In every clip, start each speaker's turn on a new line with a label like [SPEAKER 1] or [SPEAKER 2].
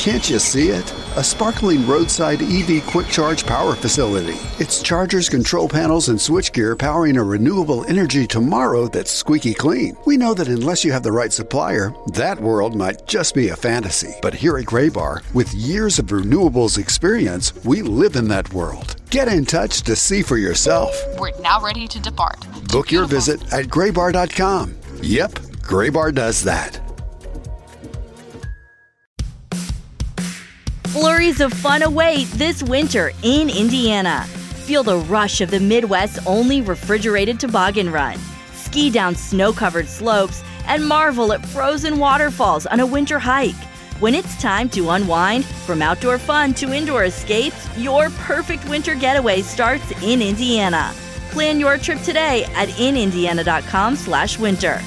[SPEAKER 1] Can't you see it? A sparkling roadside EV quick charge power facility. It's chargers, control panels, and switchgear powering a renewable energy tomorrow that's squeaky clean. We know that unless you have the right supplier, that world might just be a fantasy. But here at Graybar, with years of renewables experience, we live in that world. Get in touch to see for yourself.
[SPEAKER 2] We're now ready to depart.
[SPEAKER 1] Book your visit at graybar.com. Yep, Graybar does that.
[SPEAKER 3] Flurries of fun await this winter in Indiana. Feel the rush of the Midwest's only refrigerated toboggan run. Ski down snow-covered slopes and marvel at frozen waterfalls on a winter hike. When it's time to unwind, from outdoor fun to indoor escapes, your perfect winter getaway starts in Indiana. Plan your trip today at inindiana.com/winter.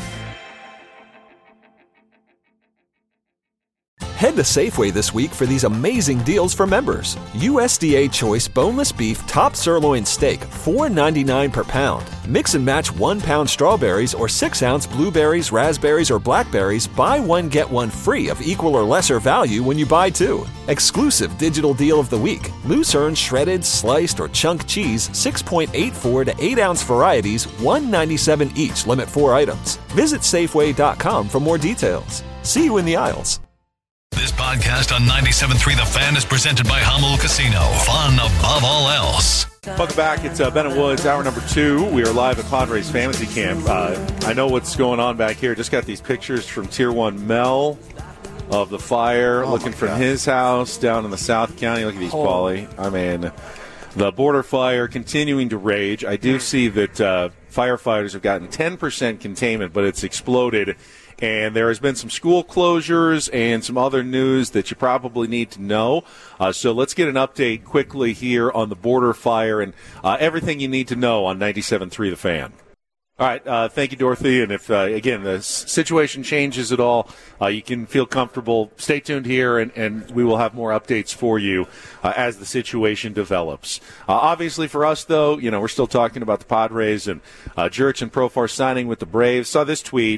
[SPEAKER 4] Head to Safeway this week for these amazing deals for members. USDA Choice Boneless Beef Top Sirloin Steak, $4.99 per pound. Mix and match 1 pound strawberries or 6-ounce blueberries, raspberries, or blackberries. Buy one, get one free of equal or lesser value when you buy two. Exclusive digital deal of the week. Lucerne shredded, sliced, or chunk cheese, 6.84 to 8-ounce varieties, $1.97 each. Limit 4 items. Visit Safeway.com for more details. See you in the aisles.
[SPEAKER 5] This podcast on 97.3 The Fan is presented by Hummel Casino. Fun above all else.
[SPEAKER 6] Welcome back. It's Ben and Woods, hour number 2. We are live at Padres Fantasy Camp. I know what's going on back here. Just got these pictures from Tier 1 Mel of the fire looking from his house down in the South County. Look at these, Paulie. I mean, the border fire continuing to rage. I do see that firefighters have gotten 10% containment, but it's exploded. And there has been some school closures and some other news that you probably need to know. So let's get an update quickly here on the border fire and everything you need to know on 97.3 The Fan. All right. Thank you, Dorothy. And if, again, the situation changes at all, you can feel comfortable. Stay tuned here, and we will have more updates for you as the situation develops. Obviously, for us, though, we're still talking about the Padres and Jurickson and Profar signing with the Braves. Saw this tweet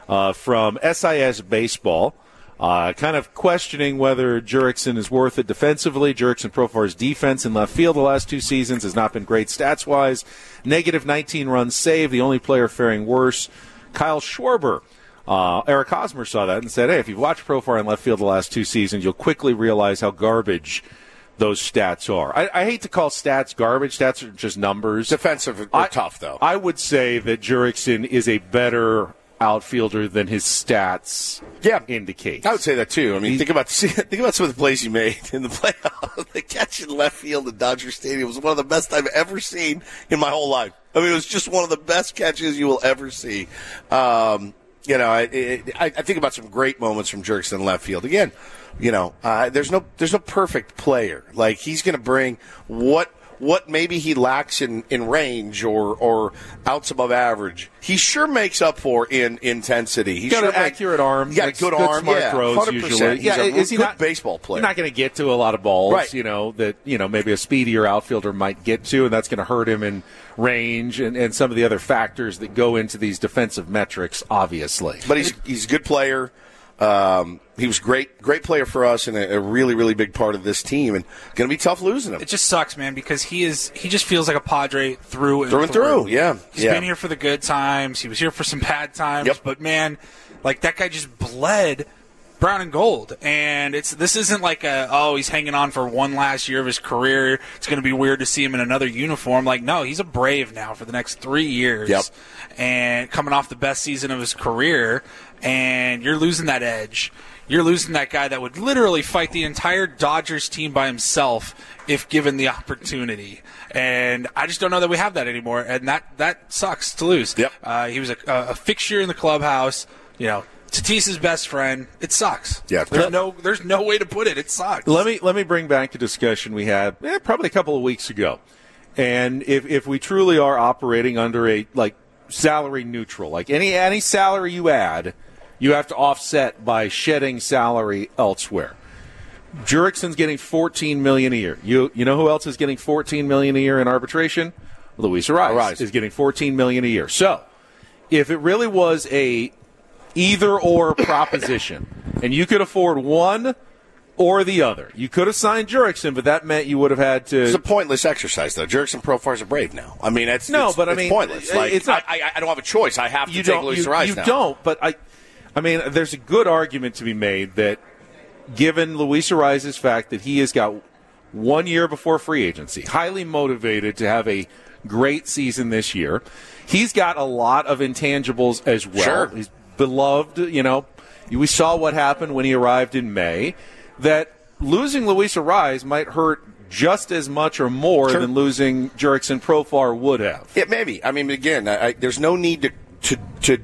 [SPEAKER 6] from SIS Baseball, kind of questioning whether Jurickson is worth it defensively. Jurickson Profar's defense in left field the last 2 seasons has not been great stats-wise. Negative 19 runs saved, the only player faring worse. Kyle Schwarber. Eric Hosmer saw that and said, hey, if you've watched Profar in left field the last 2 seasons, you'll quickly realize how garbage those stats are. I hate to call stats garbage. Stats are just numbers.
[SPEAKER 7] Defensive are tough, though.
[SPEAKER 6] I would say that Jurickson is a better outfielder than his stats indicate.
[SPEAKER 7] I would say that too. I mean, think about some of the plays he made in the playoffs. The catch in left field at Dodger Stadium was one of the best I've ever seen in my whole life. I mean, it was just one of the best catches you will ever see. I think about some great moments from Jurickson in left field. Again, there's no perfect player. Like, he's going to bring what maybe he lacks in range or outs above average, he sure makes up for in intensity. He's
[SPEAKER 6] got an accurate arm.
[SPEAKER 7] He's got a good arm.
[SPEAKER 6] Smart throws
[SPEAKER 7] 100%.
[SPEAKER 6] usually.
[SPEAKER 7] He's a good baseball player.
[SPEAKER 6] You're not going to get to a lot of balls,
[SPEAKER 7] right.
[SPEAKER 6] That maybe a speedier outfielder might get to, and that's going to hurt him in range and some of the other factors that go into these defensive metrics, obviously.
[SPEAKER 7] But he's a good player. He was great player for us and a really, really big part of this team, and going to be tough losing him.
[SPEAKER 8] It just sucks, man, because he just feels like a Padre through and
[SPEAKER 7] through. Yeah,
[SPEAKER 8] he's been here for the good times. He was here for some bad times, but man, like, that guy just bled brown and gold, and this isn't like he's hanging on for one last year of his career. It's going to be weird to see him in another uniform. Like, no, he's a Brave now for the next 3 years, and coming off the best season of his career, and you're losing that edge. You're losing that guy that would literally fight the entire Dodgers team by himself if given the opportunity. And I just don't know that we have that anymore, and that sucks to lose.
[SPEAKER 7] Yep.
[SPEAKER 8] He was a fixture in the clubhouse. Tatis's best friend. It sucks.
[SPEAKER 7] Yeah.
[SPEAKER 8] There's no way to put it. It sucks.
[SPEAKER 6] Let me bring back a discussion we had probably a couple of weeks ago. And if we truly are operating under a salary neutral, like any salary you add, you have to offset by shedding salary elsewhere. Jurickson's getting $14 million a year. You know who else is getting $14 million a year in arbitration? Luis Arraez is getting $14 million a year. So, if it really was a either-or proposition, and you could afford one or the other. You could have signed Jurickson, but that meant you would have had to.
[SPEAKER 7] It's a pointless exercise, though. Jurickson Profar's a Brave now. I mean, it's pointless. Like,
[SPEAKER 6] it's not,
[SPEAKER 7] I don't have a choice. I have to take Luis Arraez now.
[SPEAKER 6] You don't, but I mean, there's a good argument to be made that given Luis Arraez's fact that he has got 1 year before free agency, highly motivated to have a great season this year, he's got a lot of intangibles as well.
[SPEAKER 7] Sure.
[SPEAKER 6] He's beloved, we saw what happened when he arrived in May, that losing Luis Arraez might hurt just as much or more than losing Jurickson Profar would have.
[SPEAKER 7] It maybe. I mean, again, there's no need to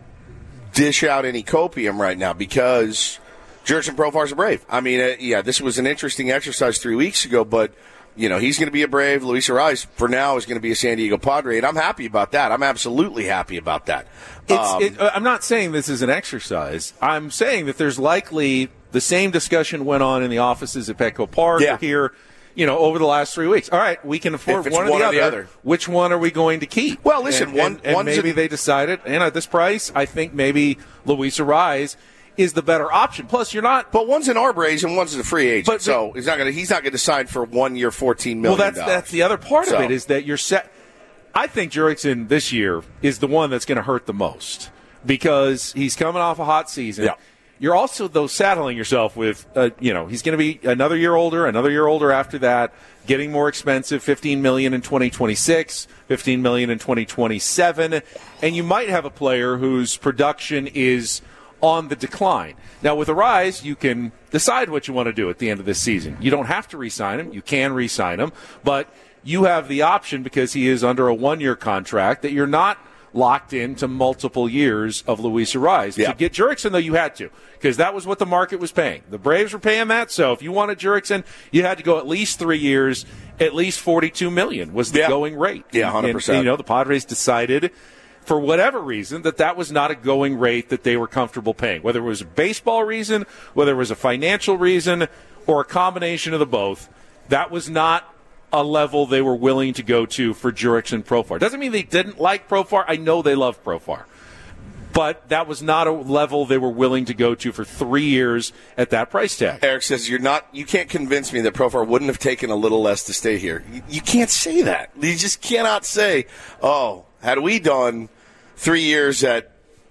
[SPEAKER 7] dish out any copium right now because Jurickson Profar's a Brave. I mean, this was an interesting exercise 3 weeks ago, but he's going to be a Brave. Luis Arraez, for now, is going to be a San Diego Padre, and I'm happy about that. I'm absolutely happy about that.
[SPEAKER 6] I'm not saying this is an exercise. I'm saying that there's likely the same discussion went on in the offices at Petco Park here, over the last 3 weeks. All right, we can afford one or the other. Which one are we going to keep?
[SPEAKER 7] Well, listen,
[SPEAKER 6] maybe they decided, and at this price, I think maybe Luis Arraez is the better option. Plus, you're not.
[SPEAKER 7] But one's an Arbrace and one's a free agent, so he's not going to sign for 1 year, $14 million.
[SPEAKER 6] Well, that's the other part of it is that you're set. I think Jurickson this year is the one that's going to hurt the most because he's coming off a hot season.
[SPEAKER 7] Yeah.
[SPEAKER 6] You're also, though, saddling yourself with, he's going to be another year older after that, getting more expensive, $15 million in 2026, $15 million in 2027, and you might have a player whose production is on the decline. Now, with Arraez, you can decide what you want to do at the end of this season. You don't have to re-sign him. You can re-sign him, but you have the option because he is under a 1 year contract that you're not locked into multiple years of Luis Arraez.
[SPEAKER 7] Yeah.
[SPEAKER 6] To get Jurickson, though, you had to because that was what the market was paying. The Braves were paying that, so if you wanted Jurickson, you had to go at least 3 years, at least $42 million was the going rate.
[SPEAKER 7] Yeah, 100%.
[SPEAKER 6] And, the Padres decided for whatever reason that was not a going rate that they were comfortable paying, whether it was a baseball reason, whether it was a financial reason, or a combination of the both. That was not a level they were willing to go to for Jurickson Profar. Doesn't mean they didn't like Profar. I know they love Profar. But that was not a level they were willing to go to for 3 years at that price tag.
[SPEAKER 7] Eric says you can't convince me that Profar wouldn't have taken a little less to stay here. You can't say that. You just cannot say, had we done 3 years at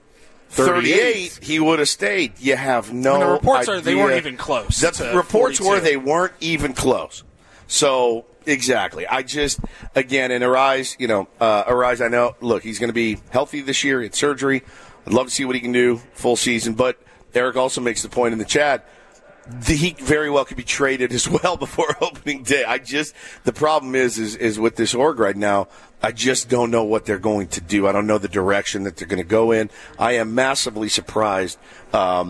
[SPEAKER 7] 38, he would have stayed. You have no
[SPEAKER 8] the reports
[SPEAKER 7] idea.
[SPEAKER 8] Are they weren't even close.
[SPEAKER 7] The reports
[SPEAKER 8] 42.
[SPEAKER 7] were they weren't even close. So, exactly. I just, again, in Arraez, Arraez, I know, look, he's going to be healthy this year. It's surgery. I'd love to see what he can do full season. But Eric also makes the point in the chat, he very well could be traded as well before opening day. The problem is with this org right now, I just don't know what they're going to do. I don't know the direction that they're going to go in. I am massively surprised. I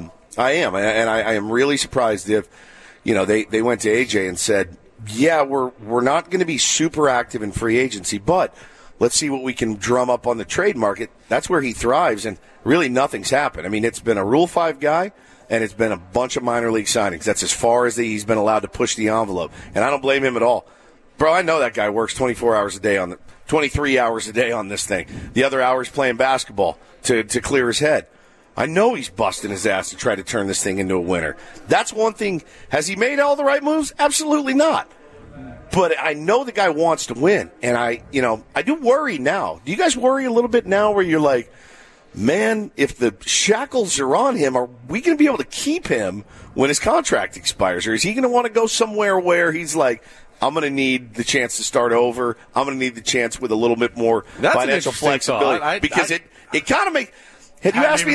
[SPEAKER 7] am really surprised if, they went to AJ and said, yeah, we're not going to be super active in free agency, but let's see what we can drum up on the trade market. That's where he thrives, and really nothing's happened. I mean, it's been a Rule 5 guy, and it's been a bunch of minor league signings. That's as far as he's been allowed to push the envelope, and I don't blame him at all. Bro, I know that guy works 23 hours a day on this thing. The other hours playing basketball to clear his head. I know he's busting his ass to try to turn this thing into a winner. That's one thing. Has he made all the right moves? Absolutely not. But I know the guy wants to win, and I do worry now. Do you guys worry a little bit now where you're like, man, if the shackles are on him, are we going to be able to keep him when his contract expires? Or is he going to want to go somewhere where he's like, I'm going to need the chance to start over. I'm going to need the chance with a little bit more financial flexibility. Because it kind of makes... Had you asked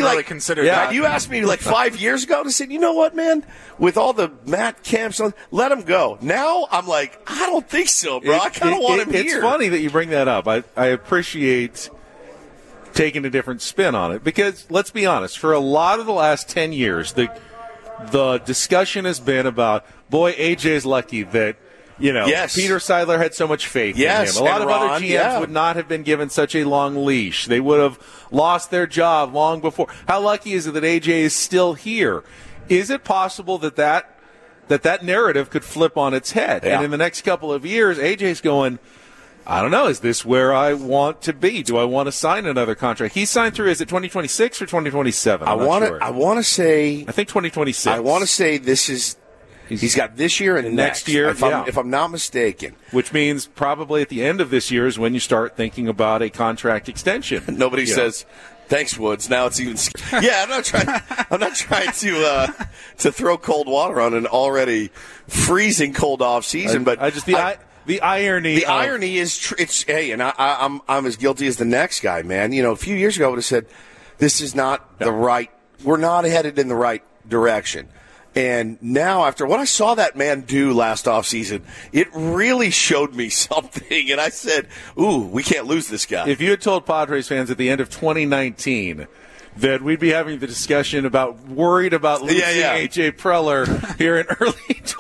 [SPEAKER 7] me like 5 years ago to say, you know what, man, with all the Matt Kemps, let him go. Now I'm like, I don't think so, bro. I kind of want him here.
[SPEAKER 6] It's funny that you bring that up. I appreciate taking a different spin on it because, let's be honest, for a lot of the last 10 years, the discussion has been about, boy, AJ's lucky that,
[SPEAKER 7] yes.
[SPEAKER 6] Peter Seidler had so much faith in him. A lot of other GMs would not have been given such a long leash. They would have lost their job long before. How lucky is it that AJ is still here? Is it possible that narrative could flip on its head? Yeah. And in the next couple of years, AJ's going, I don't know, is this where I want to be? Do I want to sign another contract? He signed through, is it 2026 or 2027?
[SPEAKER 7] I want to say...
[SPEAKER 6] I think 2026.
[SPEAKER 7] I want to say this is... He's got this year and next
[SPEAKER 6] year,
[SPEAKER 7] if I'm not mistaken.
[SPEAKER 6] Which means probably at the end of this year is when you start thinking about a contract extension.
[SPEAKER 7] Nobody says, "Thanks, Woods." Now it's even. Yeah, I'm not trying to throw cold water on an already freezing cold off season, but
[SPEAKER 6] the irony.
[SPEAKER 7] The irony is, and I'm as guilty as the next guy, man. You know, a few years ago I would have said, "This is not the right. We're not headed in the right direction." And now, after what I saw that man do last offseason, it really showed me something. And I said, ooh, we can't lose this guy.
[SPEAKER 6] If you had told Padres fans at the end of 2019 that we'd be having the discussion worried about losing A.J. Preller here in early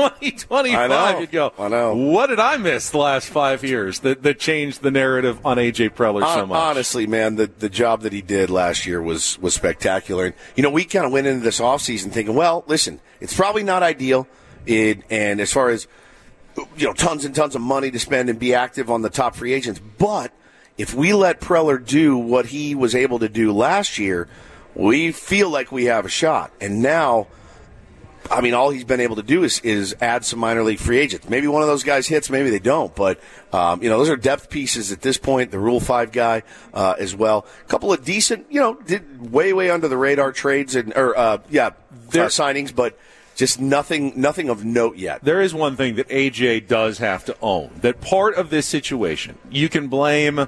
[SPEAKER 6] 2025, you'd go,
[SPEAKER 7] I know.
[SPEAKER 6] What did I miss the last 5 years that changed the narrative on A.J. Preller so much?
[SPEAKER 7] Honestly, man, the job that he did last year was spectacular. And, you know, we kind of went into this offseason thinking, well, listen, it's probably not ideal. And as far as, you know, tons and tons of money to spend and be active on the top free agents. But if we let Preller do what he was able to do last year, we feel like we have a shot. And now, I mean, all he's been able to do is add some minor league free agents. Maybe one of those guys hits, maybe they don't. But, you know, those are depth pieces at this point. The Rule 5 guy as well. A couple of decent, you know, did way under the radar trades signings, but just nothing of note yet.
[SPEAKER 6] There is one thing that A.J. does have to own. That part of this situation, you can blame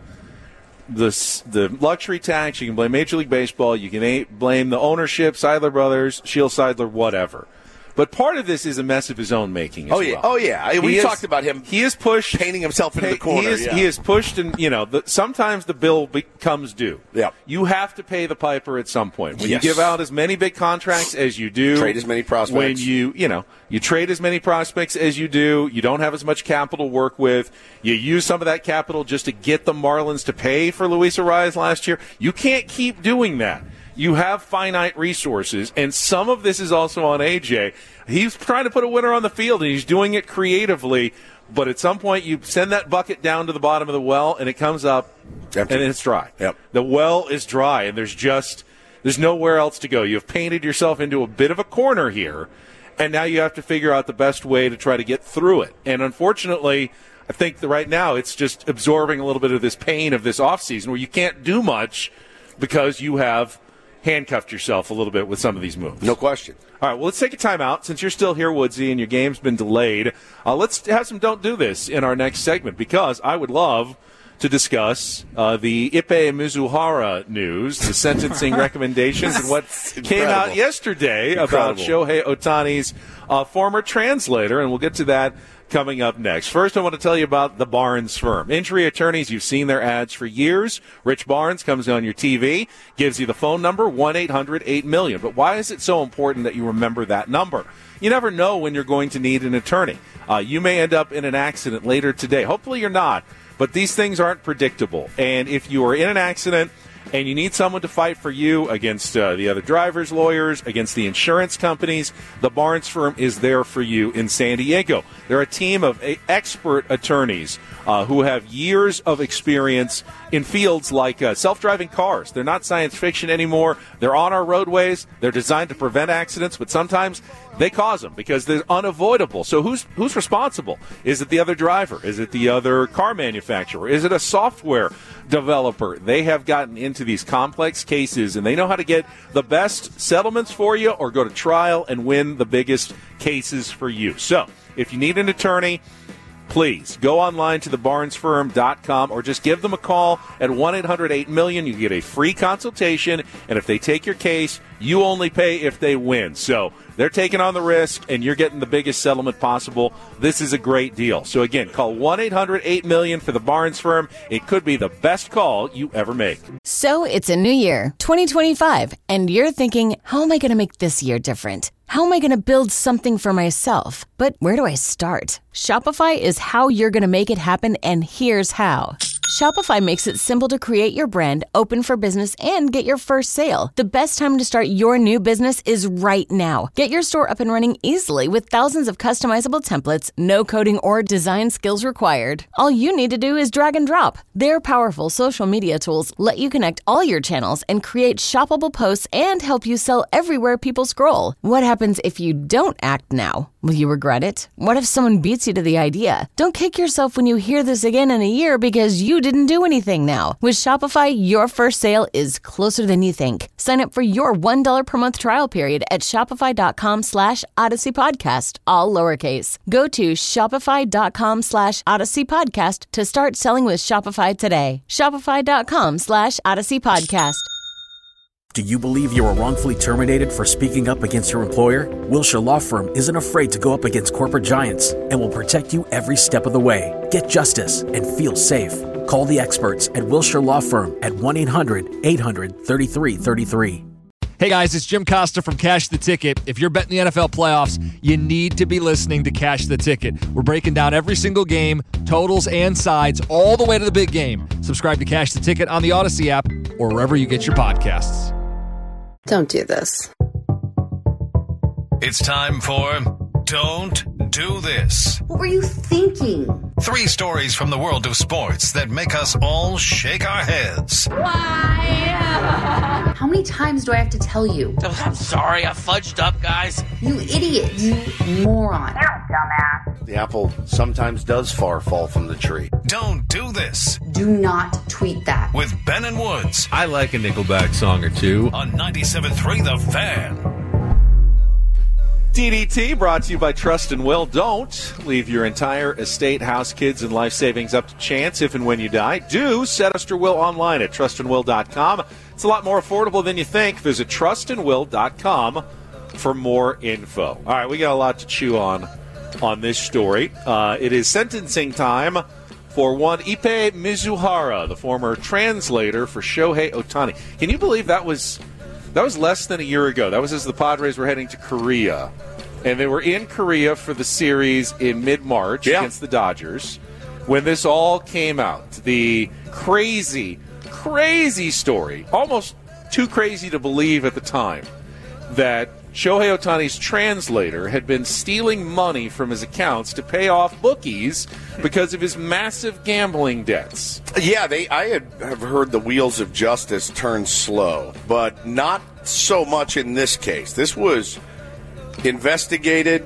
[SPEAKER 6] the luxury tax, you can blame Major League Baseball, you can blame the ownership, Seidler Brothers, Shield Seidler, whatever. But part of this is a mess of his own making as well.
[SPEAKER 7] Oh, yeah. We talked about him.
[SPEAKER 6] He is pushed.
[SPEAKER 7] Painting himself into the corner.
[SPEAKER 6] He is pushed, and, you know, sometimes the bill becomes due.
[SPEAKER 7] Yeah.
[SPEAKER 6] You have to pay the piper at some point. When you give out as many big contracts as you do.
[SPEAKER 7] Trade as many prospects.
[SPEAKER 6] When you trade as many prospects as you do, you don't have as much capital to work with. You use some of that capital just to get the Marlins to pay for Luis Arraez last year. You can't keep doing that. You have finite resources, and some of this is also on A.J. He's trying to put a winner on the field, and he's doing it creatively, but at some point you send that bucket down to the bottom of the well, and it comes up,
[SPEAKER 7] empty.
[SPEAKER 6] And it's dry.
[SPEAKER 7] Yep.
[SPEAKER 6] The well is dry, and there's nowhere else to go. You've painted yourself into a bit of a corner here, and now you have to figure out the best way to try to get through it. And unfortunately, I think that right now it's just absorbing a little bit of this pain of this offseason where you can't do much because you have handcuffed yourself a little bit with some of these moves.
[SPEAKER 7] No question.
[SPEAKER 6] All right, well, let's take a timeout. Since you're still here, Woodsy, and your game's been delayed, let's have some Don't Do This in our next segment, because I would love to discuss the Ippei Mizuhara news, the sentencing recommendations, and what came out yesterday about Shohei Ohtani's former translator, and we'll get to that coming up next. First, I want to tell you about the Barnes firm. Injury attorneys, you've seen their ads for years. Rich Barnes comes on your TV, gives you the phone number, 1-800-8-MILLION. But why is it so important that you remember that number? You never know when you're going to need an attorney. You may end up in an accident later today. Hopefully you're not, but these things aren't predictable. And if you are in an accident and you need someone to fight for you against the other drivers' lawyers, against the insurance companies, the Barnes firm is there for you in San Diego. They're a team of expert attorneys who have years of experience in fields like self-driving cars. They're not science fiction anymore. They're on our roadways. They're designed to prevent accidents, but sometimes they cause them because they're unavoidable. So who's responsible? Is it the other driver? Is it the other car manufacturer? Is it a software developer? They have gotten into these complex cases, and they know how to get the best settlements for you or go to trial and win the biggest cases for you. So if you need an attorney, please go online to thebarnesfirm.com or just give them a call at 1-800-8-MILLION. You get a free consultation, and if they take your case, you only pay if they win. So they're taking on the risk, and you're getting the biggest settlement possible. This is a great deal. So again, call 1-800-8-MILLION for the Barnes Firm. It could be the best call you ever make.
[SPEAKER 9] So it's a new year, 2025, and you're thinking, how am I going to make this year different? How am I going to build something for myself? But where do I start? Shopify is how you're going to make it happen, and here's how. Shopify makes it simple to create your brand, open for business, and get your first sale. The best time to start your new business is right now. Get your store up and running easily with thousands of customizable templates, no coding or design skills required. All you need to do is drag and drop. Their powerful social media tools let you connect all your channels and create shoppable posts and help you sell everywhere people scroll. What happens if you don't act now? Will you regret it? What if someone beats you to the idea? Don't kick yourself when you hear this again in a year because you didn't do anything now. With Shopify, your first sale is closer than you think. Sign up for your $1 per month trial period at shopify.com/Odyssey Podcast, all lowercase. Go to shopify.com/Odyssey Podcast to start selling with Shopify today. Shopify.com/Odyssey Podcast.
[SPEAKER 10] Do you believe you were wrongfully terminated for speaking up against your employer? Wilshire Law Firm isn't afraid to go up against corporate giants and will protect you every step of the way. Get justice and feel safe. Call the experts at Wilshire Law Firm at 1-800-800-3333.
[SPEAKER 11] Hey guys, it's Jim Costa from Cash the Ticket. If you're betting the NFL playoffs, you need to be listening to Cash the Ticket. We're breaking down every single game, totals and sides, all the way to the big game. Subscribe to Cash the Ticket on the Odyssey app or wherever you get your podcasts.
[SPEAKER 12] Don't do this.
[SPEAKER 5] It's time for Don't Do This.
[SPEAKER 12] What were you thinking?
[SPEAKER 5] 3 stories from the world of sports that make us all shake our heads.
[SPEAKER 12] Why? How many times do I have to tell you?
[SPEAKER 13] Oh, I'm sorry, I fudged up, guys.
[SPEAKER 12] You idiot. You moron.
[SPEAKER 13] Dumbass.
[SPEAKER 7] The apple sometimes does fall from the tree.
[SPEAKER 5] Don't do this.
[SPEAKER 12] Do not tweet that.
[SPEAKER 5] With Ben and Woods.
[SPEAKER 4] I like a Nickelback song or two.
[SPEAKER 5] On 97.3 The Fan.
[SPEAKER 6] DDT brought to you by Trust and Will. Don't leave your entire estate, house, kids, and life savings up to chance if and when you die. Do set Trust and Will online at trustandwill.com. It's a lot more affordable than you think. Visit trustandwill.com for more info. All right, we got a lot to chew on this story. It is sentencing time for one Ippei Mizuhara, the former translator for Shohei Ohtani. Can you believe that was less than a year ago? That was as the Padres were heading to Korea. And they were in Korea for the series in mid-March against the Dodgers when this all came out. The crazy story, almost too crazy to believe at the time, that Shohei Ohtani's translator had been stealing money from his accounts to pay off bookies because of his massive gambling debts.
[SPEAKER 7] Yeah, I have heard the wheels of justice turn slow, but not so much in this case. This was investigated,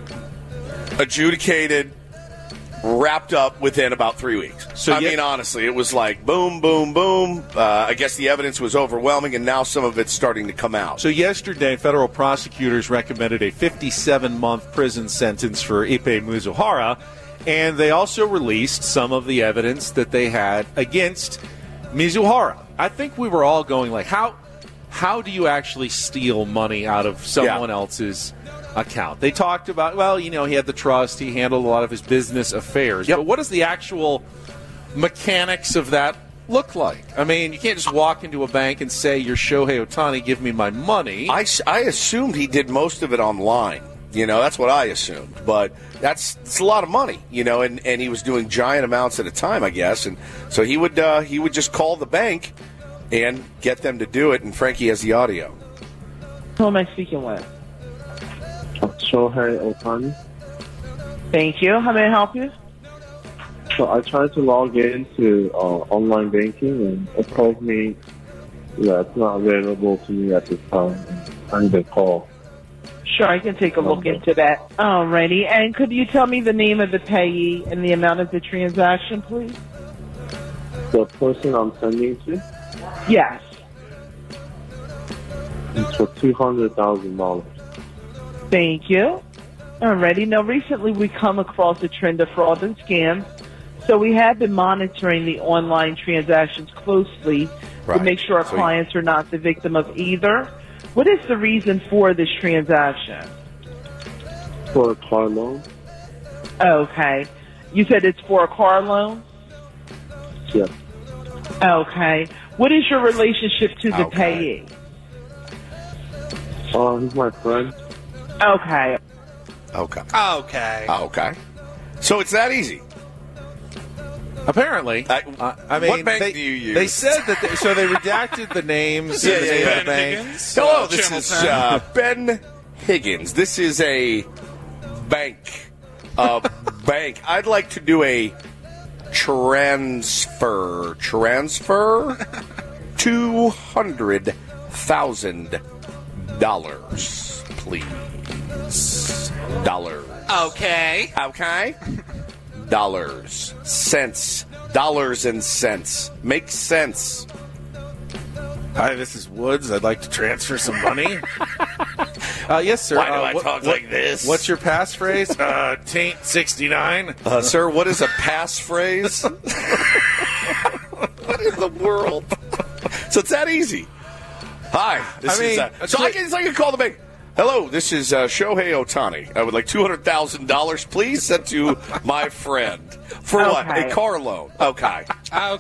[SPEAKER 7] adjudicated, wrapped up within about 3 weeks. So I mean, honestly, it was like boom, boom, boom. I guess the evidence was overwhelming, and now some of it's starting to come out.
[SPEAKER 6] So yesterday, federal prosecutors recommended a 57-month prison sentence for Ippei Mizuhara, and they also released some of the evidence that they had against Mizuhara. I think we were all going like, how do you actually steal money out of someone else's account? They talked about, well, he had the trust, he handled a lot of his business affairs. But what does the actual mechanics of that look like? I mean, you can't just walk into a bank and say, you're Shohei Ohtani, give me my money.
[SPEAKER 7] I assumed he did most of it online. That's what I assumed. But it's a lot of money, and he was doing giant amounts at a time, I guess. And so he would just call the bank and get them to do it, and Frankie has the audio.
[SPEAKER 14] Who am I speaking with?
[SPEAKER 15] Shohei Ohtani.
[SPEAKER 14] Thank you. How may I help you?
[SPEAKER 15] So I tried to log into online banking, and it told me that it's not available to me at this time. I need a call.
[SPEAKER 14] Sure, I can take a look into that. Alrighty. And could you tell me the name of the payee and the amount of the transaction, please?
[SPEAKER 15] The person I'm sending to?
[SPEAKER 14] Yes.
[SPEAKER 15] It's for $200,000.
[SPEAKER 14] Thank you. Alrighty. Now, recently we come across a trend of fraud and scams, so we have been monitoring the online transactions closely to make sure our clients are not the victim of either. What is the reason for this transaction?
[SPEAKER 15] For a car loan.
[SPEAKER 14] Okay. You said it's for a car loan?
[SPEAKER 15] Yes.
[SPEAKER 14] Okay. What is your relationship to the payee?
[SPEAKER 15] He's my friend.
[SPEAKER 14] Okay.
[SPEAKER 7] Okay. So it's that easy.
[SPEAKER 6] Apparently. I mean,
[SPEAKER 7] what bank do you use?
[SPEAKER 6] They said that they redacted the names of the banks.
[SPEAKER 7] Hello, this is Ben Higgins. This is a bank. Bank. I'd like to do a transfer $200,000, please. Dollars.
[SPEAKER 8] Okay.
[SPEAKER 7] Dollars. Cents. Dollars and cents. Makes sense.
[SPEAKER 6] Hi, this is Woods. I'd like to transfer some money. Yes, sir.
[SPEAKER 7] Why do I talk like this?
[SPEAKER 6] What's your passphrase? Taint 69.
[SPEAKER 7] Sir, what is a passphrase? What in the world? So it's that easy. Hi. So I can call the bank. Hello, this is Shohei Ohtani. I would like $200,000, please, sent to my friend. For what? A car loan. Okay.
[SPEAKER 6] Now,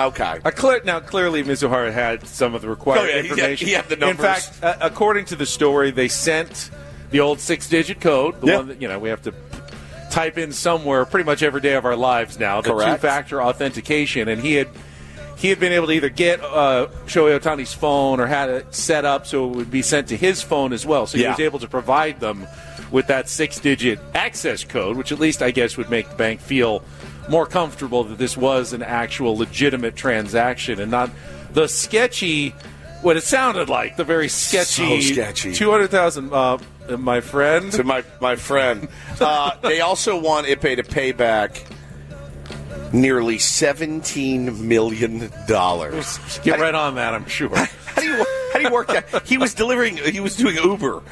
[SPEAKER 6] clearly, Mizuhara had some of the required information.
[SPEAKER 7] He had the numbers.
[SPEAKER 6] In fact, according to the story, they sent the old 6-digit code, the one that we have to type in somewhere pretty much every day of our lives now, the two-factor authentication, and he had been able to either get Shohei Ohtani's phone or had it set up so it would be sent to his phone as well. So he was able to provide them with that 6-digit access code, which at least I guess would make the bank feel more comfortable that this was an actual legitimate transaction and not the sketchy, what it sounded like, the very sketchy,
[SPEAKER 7] so sketchy.
[SPEAKER 6] 200,000, my friend.
[SPEAKER 7] To my friend. They also want Ippei to pay back nearly $17 million.
[SPEAKER 6] Get right on that, I'm sure.
[SPEAKER 7] How do you work that? He was doing Uber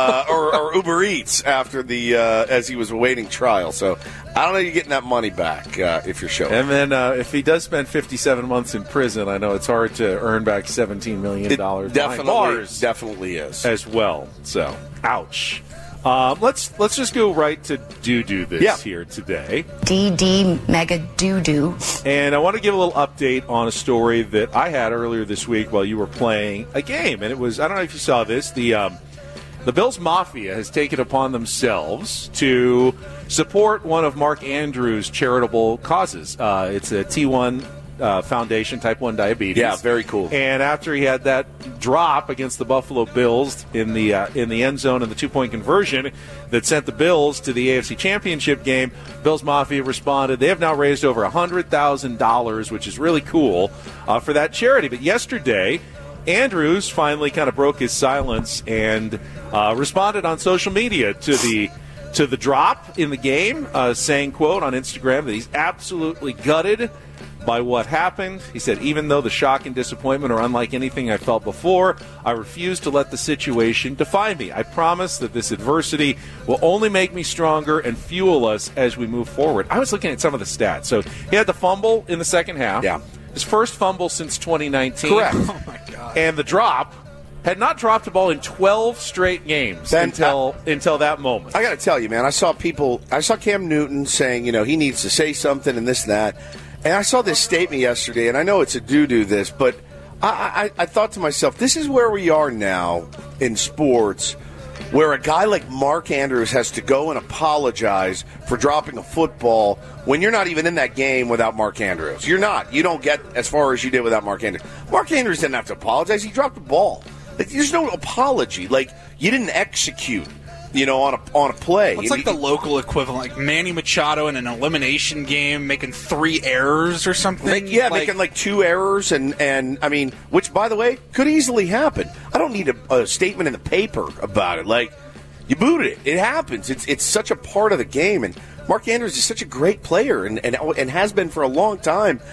[SPEAKER 7] or Uber Eats after as he was awaiting trial. So I don't know you're getting that money back if you're showing.
[SPEAKER 6] And then if he does spend 57 months in prison, I know it's hard to earn back $17 million.
[SPEAKER 7] Definitely is
[SPEAKER 6] as well. So ouch. Let's just go right to do this here today.
[SPEAKER 16] DD Mega Doo-Doo.
[SPEAKER 6] And I want to give a little update on a story that I had earlier this week while you were playing a game. And it was, I don't know if you saw this, the Bills Mafia has taken upon themselves to support one of Mark Andrews' charitable causes. It's a T1 Foundation, type 1 diabetes.
[SPEAKER 7] Yeah, very cool.
[SPEAKER 6] And after he had that drop against the Buffalo Bills in the end zone and the 2-point conversion that sent the Bills to the AFC Championship game, Bills Mafia responded. They have now raised over $100,000, which is really cool for that charity. But yesterday, Andrews finally kind of broke his silence and responded on social media to the drop in the game, saying, quote, on Instagram that he's absolutely gutted by what happened. He said, even though the shock and disappointment are unlike anything I felt before, I refuse to let the situation define me. I promise that this adversity will only make me stronger and fuel us as we move forward. I was looking at some of the stats. So he had the fumble in the second half.
[SPEAKER 7] Yeah.
[SPEAKER 6] His first fumble since 2019.
[SPEAKER 7] Correct.
[SPEAKER 8] Oh, my God.
[SPEAKER 6] And the drop had not dropped a ball in 12 straight games until that moment.
[SPEAKER 7] I got to tell you, man, I saw Cam Newton saying, he needs to say something and this and that. And I saw this statement yesterday, and I know it's a doo-doo this, but I thought to myself, this is where we are now in sports, where a guy like Mark Andrews has to go and apologize for dropping a football when you're not even in that game without Mark Andrews. You're not. You don't get as far as you did without Mark Andrews. Mark Andrews didn't have to apologize. He dropped the ball. There's no apology. You didn't execute. On a play.
[SPEAKER 8] It's like the local equivalent, like Manny Machado in an elimination game making 3 errors or something.
[SPEAKER 7] Making 2 errors, and I mean, which, by the way, could easily happen. I don't need a statement in the paper about it. You booted it. It happens. It's such a part of the game, and Mark Andrews is such a great player and has been for a long time.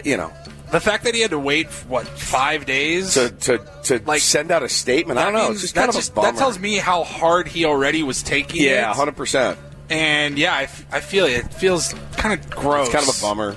[SPEAKER 8] The fact that he had to wait, 5 days
[SPEAKER 7] to send out a statement, I don't know. It's just kind of a bummer.
[SPEAKER 8] That tells me how hard he already was taking it.
[SPEAKER 7] Yeah, 100%.
[SPEAKER 8] And I feel it. It feels kind of gross.
[SPEAKER 7] It's kind of a bummer.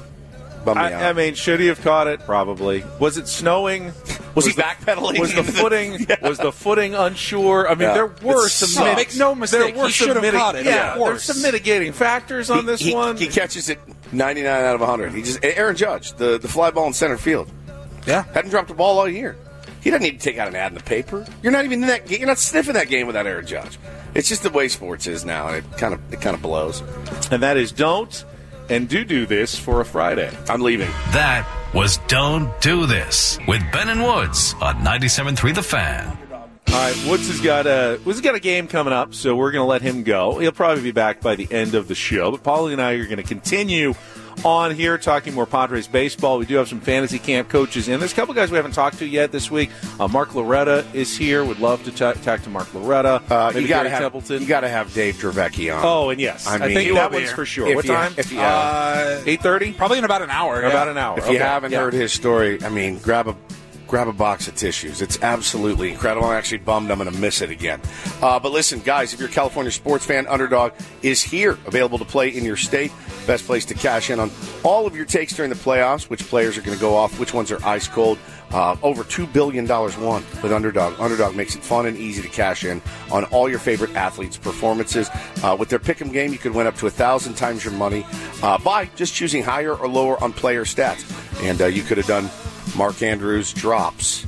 [SPEAKER 6] I mean, should he have caught it? Probably. Was it snowing?
[SPEAKER 7] Was he backpedaling?
[SPEAKER 6] Was the footing? Was the footing unsure? I mean, there were some.
[SPEAKER 8] Make no mistake, he should have caught it.
[SPEAKER 6] Yeah, there's some mitigating factors on this one.
[SPEAKER 7] He catches it 99 out of 100. Aaron Judge, the fly ball in center field.
[SPEAKER 8] Yeah,
[SPEAKER 7] hadn't dropped a ball all year. He doesn't need to take out an ad in the paper. You're not even in that game. You're not sniffing that game without Aaron Judge. It's just the way sports is now, and it kind of blows.
[SPEAKER 6] And that is don't. And do this for a Friday.
[SPEAKER 7] I'm leaving.
[SPEAKER 5] That was Don't Do This with Ben and Woods on 97.3 The Fan.
[SPEAKER 6] All right, Woods has got a game coming up, so we're going to let him go. He'll probably be back by the end of the show. But Paulie and I are going to continue on here, talking more Padres baseball. We do have some fantasy camp coaches in. There's a couple guys we haven't talked to yet this week. Mark Loretta is here. Would love to talk to Mark Loretta.
[SPEAKER 17] You got to have Dave Dravecki on.
[SPEAKER 6] Oh, and yes, I think that one's for sure. What time? 8:30?
[SPEAKER 8] Probably in about an hour.
[SPEAKER 6] About an hour.
[SPEAKER 17] If you haven't heard his story, I mean, grab a box of tissues. It's absolutely incredible. I'm actually bummed I'm going to miss it again. But listen, guys, if you're a California sports fan, Underdog is here, available to play in your state. Best place to cash in on all of your takes during the playoffs, which players are going to go off, which ones are ice cold. Over $2 billion won with Underdog. Underdog makes it fun and easy to cash in on all your favorite athletes' performances. With their pick'em game, you could win up to 1,000 times your money by just choosing higher or lower on player stats. And you could have done Mark Andrews drops,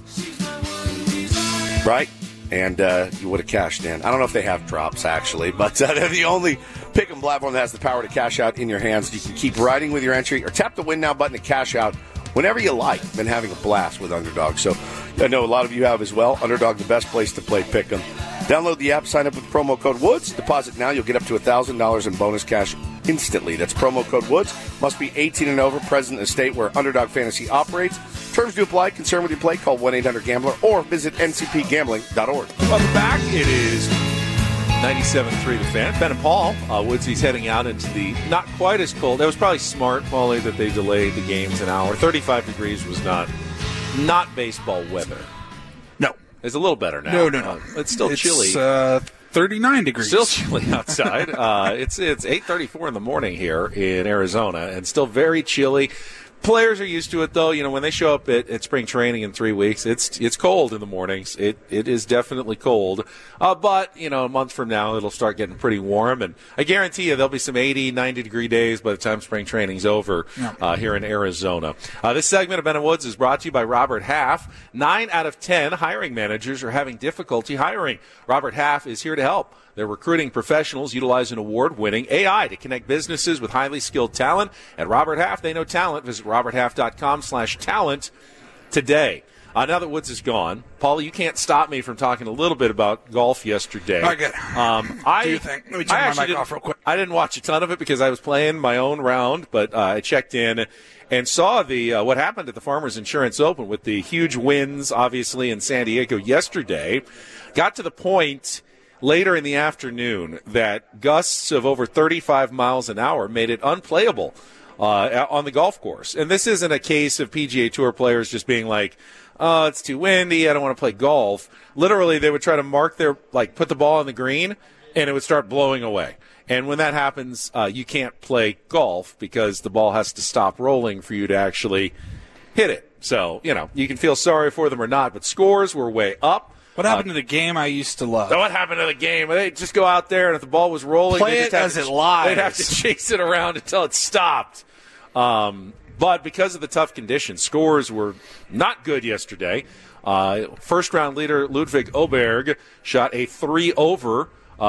[SPEAKER 17] right? And you would have cashed in. I don't know if they have drops, actually, but they're the only pick'em platform that has the power to cash out in your hands. You can keep riding with your entry or tap the Win Now button to cash out whenever you like. Been having a blast with Underdog. So I know a lot of you have as well. Underdog, the best place to play pick'em. Download the app, sign up with promo code Woods. Deposit now. You'll get up to $1,000 in bonus cash instantly. That's promo code Woods. Must be 18 and over, present in a state where Underdog Fantasy operates. Terms do apply. Concerned with your play? Call 1-800-GAMBLER or visit ncpgambling.org.
[SPEAKER 6] Welcome back. It is 97.3 The Fan. Ben and Paul. Woodsy's heading out into the not quite as cold. That was probably smart, Paulie, that they delayed the games an hour. 35 degrees was not baseball weather.
[SPEAKER 8] No.
[SPEAKER 6] It's a little better now.
[SPEAKER 8] No.
[SPEAKER 6] It's still chilly.
[SPEAKER 8] 39 degrees.
[SPEAKER 6] Still chilly outside. It's 8:34 in the morning here in Arizona, and still very chilly. Players are used to it, though. You know, when they show up at spring training in 3 weeks, it's cold in the mornings. It is definitely cold. But, you know, a month from now, it'll start getting pretty warm. And I guarantee you there'll be some 80, 90-degree days by the time spring training's over here in Arizona. This segment of Ben and Woods is brought to you by Robert Half. 9 out of 10 hiring managers are having difficulty hiring. Robert Half is here to help. They're recruiting professionals utilizing award-winning AI to connect businesses with highly skilled talent. At Robert Half, they know talent. Visit roberthalf.com/talent today. Now that Woods is gone, Paul, you can't stop me from talking a little bit about golf yesterday.
[SPEAKER 8] I get do you think? Let me turn my mic off real quick.
[SPEAKER 6] I didn't watch a ton of it because I was playing my own round, but I checked in and saw the what happened at the Farmers Insurance Open with the huge wins, obviously, in San Diego yesterday. Got to the point later in the afternoon that gusts of over 35 miles an hour made it unplayable on the golf course. And this isn't a case of PGA Tour players just being like, oh, it's too windy, I don't want to play golf. Literally, they would try to put the ball on the green, and it would start blowing away. And when that happens, you can't play golf because the ball has to stop rolling for you to actually hit it. So, you know, you can feel sorry for them or not, but scores were way up.
[SPEAKER 8] What happened to the game I used to love?
[SPEAKER 6] What happened to the game? They'd just go out there, and if the ball was rolling,
[SPEAKER 8] play it as it lies.
[SPEAKER 6] They'd have to chase it around until it stopped. But because of the tough conditions, scores were not good yesterday. First-round leader Ludwig Oberg shot a 3-over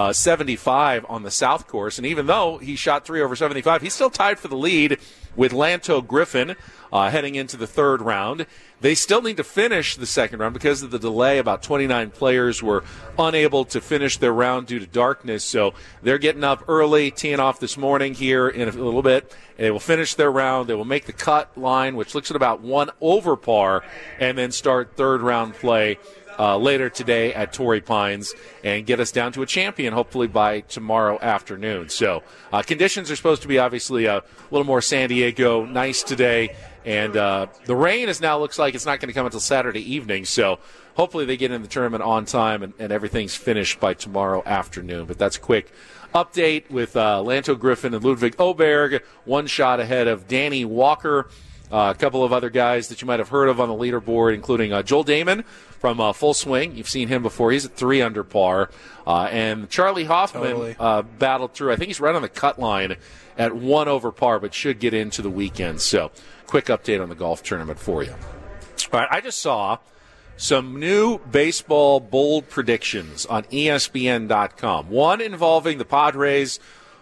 [SPEAKER 6] 75 on the South Course, and even though he shot 3 over 75, he's still tied for the lead with Lanto Griffin heading into the third round. They still need to finish the second round because of the delay. About 29 players were unable to finish their round due to darkness, so they're getting up early, teeing off this morning here in a little bit. They will finish their round. They will make the cut line, which looks at about 1 over par, and then start third round play later today at Torrey Pines and get us down to a champion hopefully by tomorrow afternoon. So conditions are supposed to be obviously a little more San Diego, nice today. And the rain now looks like it's not going to come until Saturday evening. So hopefully they get in the tournament on time and everything's finished by tomorrow afternoon. But that's a quick update with Lanto Griffin and Ludwig Oberg, 1 shot ahead of Danny Walker. A couple of other guys that you might have heard of on the leaderboard, including Joel Damon from Full Swing. You've seen him before. He's at 3 under par. And Charlie Hoffman battled through. I think he's right on the cut line at 1 over par, but should get into the weekend. So quick update on the golf tournament for you. All right, I just saw some new baseball bold predictions on ESPN.com. One involving the Padres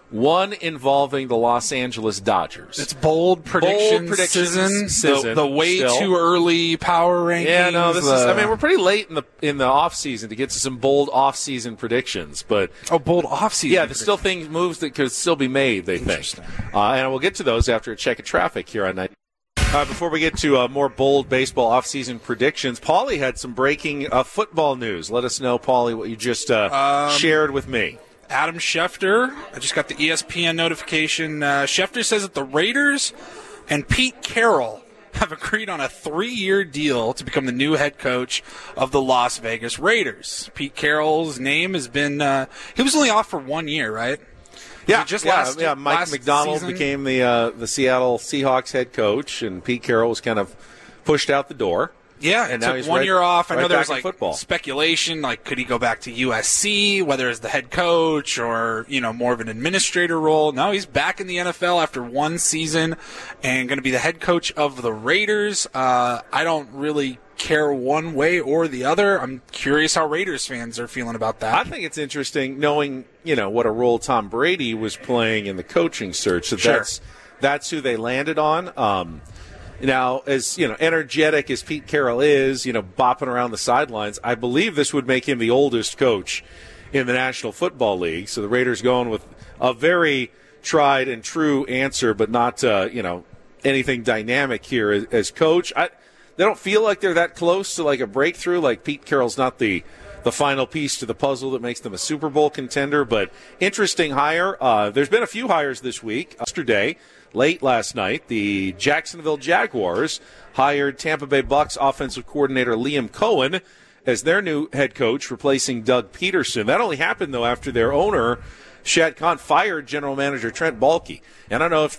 [SPEAKER 6] one involving the Los Angeles Dodgers.
[SPEAKER 8] It's bold predictions season. The way too early power rankings.
[SPEAKER 6] Yeah, no, this is. I mean, we're pretty late in the off season to get to some bold off season predictions, but
[SPEAKER 8] bold off season.
[SPEAKER 6] Yeah, there's still moves that could still be made. They think, and we'll get to those after a check of traffic here on night. Before we get to more bold baseball off-season predictions, Paulie had some breaking football news. Let us know, Paulie, what you just shared with me.
[SPEAKER 8] Adam Schefter, I just got the ESPN notification. Schefter says that the Raiders and Pete Carroll have agreed on a 3-year deal to become the new head coach of the Las Vegas Raiders. Pete Carroll's name has been he was only off for 1 year, right?
[SPEAKER 6] Yeah, Mike McDonald
[SPEAKER 8] season
[SPEAKER 6] became the Seattle Seahawks head coach, and Pete Carroll was kind of pushed out the door.
[SPEAKER 8] Yeah,
[SPEAKER 6] and
[SPEAKER 8] now
[SPEAKER 6] now
[SPEAKER 8] he's
[SPEAKER 6] he's
[SPEAKER 8] 1 year off. I know there was
[SPEAKER 6] football.
[SPEAKER 8] Speculation, could he go back to USC, whether as the head coach or more of an administrator role. No, he's back in the NFL after 1 season and going to be the head coach of the Raiders. I don't really care one way or the other. I'm curious how Raiders fans are feeling about that.
[SPEAKER 6] I think it's interesting knowing, what a role Tom Brady was playing in the coaching search. That's who they landed on. Now, as energetic as Pete Carroll is, bopping around the sidelines, I believe this would make him the oldest coach in the National Football League. So the Raiders going with a very tried and true answer, but not anything dynamic here as coach. They don't feel like they're that close to a breakthrough. Like Pete Carroll's not the final piece to the puzzle that makes them a Super Bowl contender, but interesting hire. There's been a few hires this week. Yesterday, late last night, the Jacksonville Jaguars hired Tampa Bay Bucs offensive coordinator Liam Cohen as their new head coach, replacing Doug Peterson. That only happened, though, after their owner, Shad Khan, fired general manager Trent Baalke. And I don't know if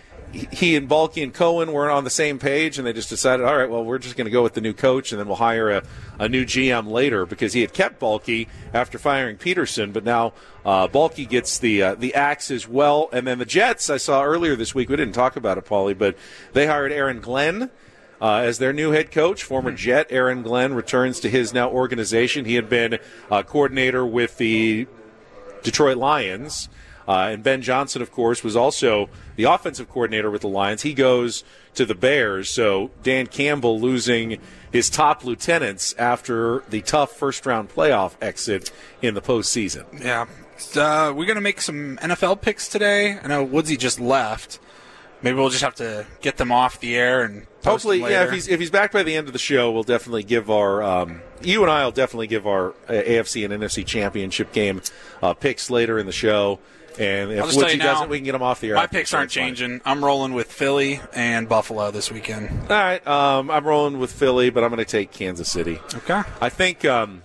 [SPEAKER 6] he and Baalke and Cohen weren't on the same page, and they just decided, all right, well, we're just going to go with the new coach, and then we'll hire a new GM later, because he had kept Baalke after firing Peterson, but now Baalke gets the axe as well. And then the Jets, I saw earlier this week, we didn't talk about it, Paulie, but they hired Aaron Glenn as their new head coach. Former Jet Aaron Glenn returns to his now organization. He had been coordinator with the Detroit Lions. And Ben Johnson, of course, was also the offensive coordinator with the Lions. He goes to the Bears. So Dan Campbell losing his top lieutenants after the tough first-round playoff exit in the postseason.
[SPEAKER 8] Yeah. We're going to make some NFL picks today. I know Woodsy just left. Maybe we'll just have to get them off the air and post
[SPEAKER 6] hopefully,
[SPEAKER 8] them later.
[SPEAKER 6] If he's back by the end of the show, we'll definitely give our you and I will definitely give our AFC and NFC championship game picks later in the show. And if Woodsy doesn't, we can get them off the air.
[SPEAKER 8] My picks aren't changing. I'm rolling with Philly and Buffalo this weekend.
[SPEAKER 6] All right. I'm rolling with Philly, but I'm going to take Kansas City.
[SPEAKER 8] Okay.
[SPEAKER 6] I think,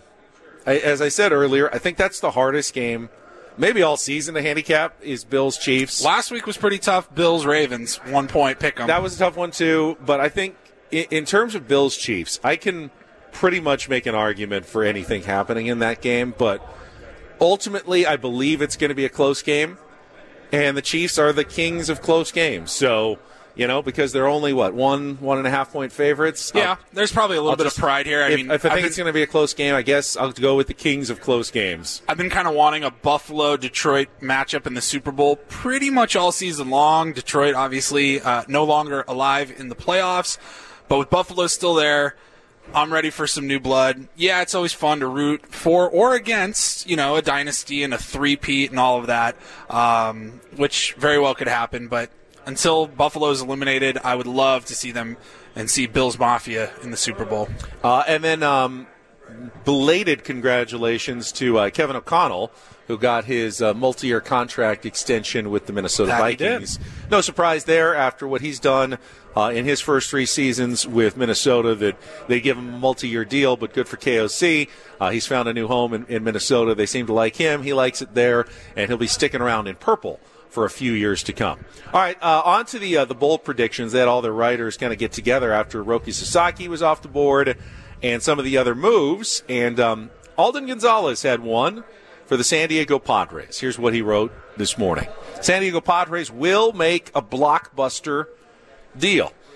[SPEAKER 6] as I said earlier, I think that's the hardest game, maybe all season, to handicap, is Bills-Chiefs.
[SPEAKER 8] Last week was pretty tough. Bills-Ravens, 1 point pick 'em.
[SPEAKER 6] That was a tough one, too. But I think in terms of Bills-Chiefs, I can pretty much make an argument for anything happening in that game, but ultimately, I believe it's going to be a close game, and the Chiefs are the kings of close games. So, because they're only, 1.5 point favorites?
[SPEAKER 8] Yeah, there's probably a little bit of pride here.
[SPEAKER 6] If I think it's going to be a close game, I guess I'll go with the kings of close games.
[SPEAKER 8] I've been kind of wanting a Buffalo-Detroit matchup in the Super Bowl pretty much all season long. Detroit, obviously, no longer alive in the playoffs, but with Buffalo still there, I'm ready for some new blood. Yeah, it's always fun to root for or against, a dynasty and a three-peat and all of that, which very well could happen. But until Buffalo's eliminated, I would love to see them and see Bills Mafia in the Super Bowl.
[SPEAKER 6] And then belated congratulations to Kevin O'Connell, who got his multi-year contract extension with the Minnesota Vikings. No surprise there after what he's done in his first 3 seasons with Minnesota, that they give him a multi-year deal, but good for KOC. He's found a new home in Minnesota. They seem to like him. He likes it there, and he'll be sticking around in purple for a few years to come. All right, on to the bold predictions. They had all their writers kind of get together after Roki Sasaki was off the board and some of the other moves. And Alden Gonzalez had one for the San Diego Padres. Here's what he wrote this morning. San Diego Padres will make a blockbuster deal.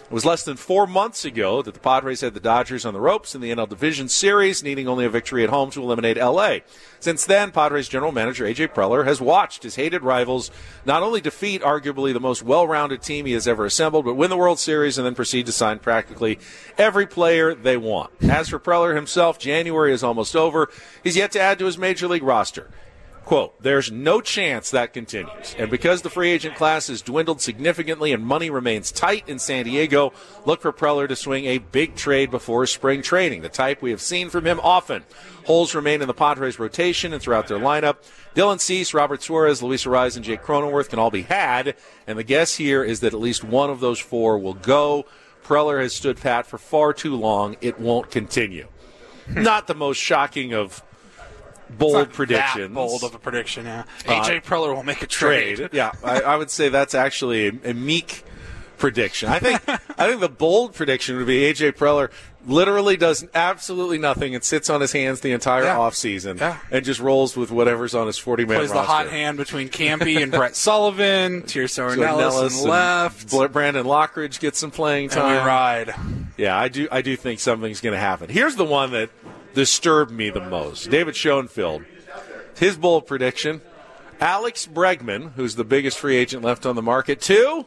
[SPEAKER 6] It was less than 4 months ago that the Padres had the Dodgers on the ropes in the NL Division Series, needing only a victory at home to eliminate L.A. Since then, Padres general manager A.J. Preller has watched his hated rivals not only defeat arguably the most well-rounded team he has ever assembled, but win the World Series and then proceed to sign practically every player they want. As for Preller himself, January is almost over. He's yet to add to his major league roster. Quote, there's no chance that continues. And because the free agent class has dwindled significantly and money remains tight in San Diego, look for Preller to swing a big trade before spring training, the type we have seen from him often. Holes remain in the Padres' rotation and throughout their lineup. Dylan Cease, Robert Suarez, Luis Arraez, and Jake Cronenworth can all be had, and the guess here is that at least one of those four will go. Preller has stood pat for far too long. It won't continue. Not the most shocking of bold predictions.
[SPEAKER 8] That bold of a prediction, yeah. A.J. Preller will make a trade.
[SPEAKER 6] Yeah, I would say that's actually a meek prediction. I think the bold prediction would be A.J. Preller literally does absolutely nothing and sits on his hands the entire offseason and just rolls with whatever's on his 40-man roster.
[SPEAKER 8] Plays the hot hand between Campy and Brett Sullivan, Tirso Ornelas and left.
[SPEAKER 6] Brandon Lockridge gets some playing time.
[SPEAKER 8] And we ride.
[SPEAKER 6] Yeah, I do think something's going to happen. Here's the one that disturbed me the most. David Schoenfield, his bold prediction, Alex Bregman, who's the biggest free agent left on the market, to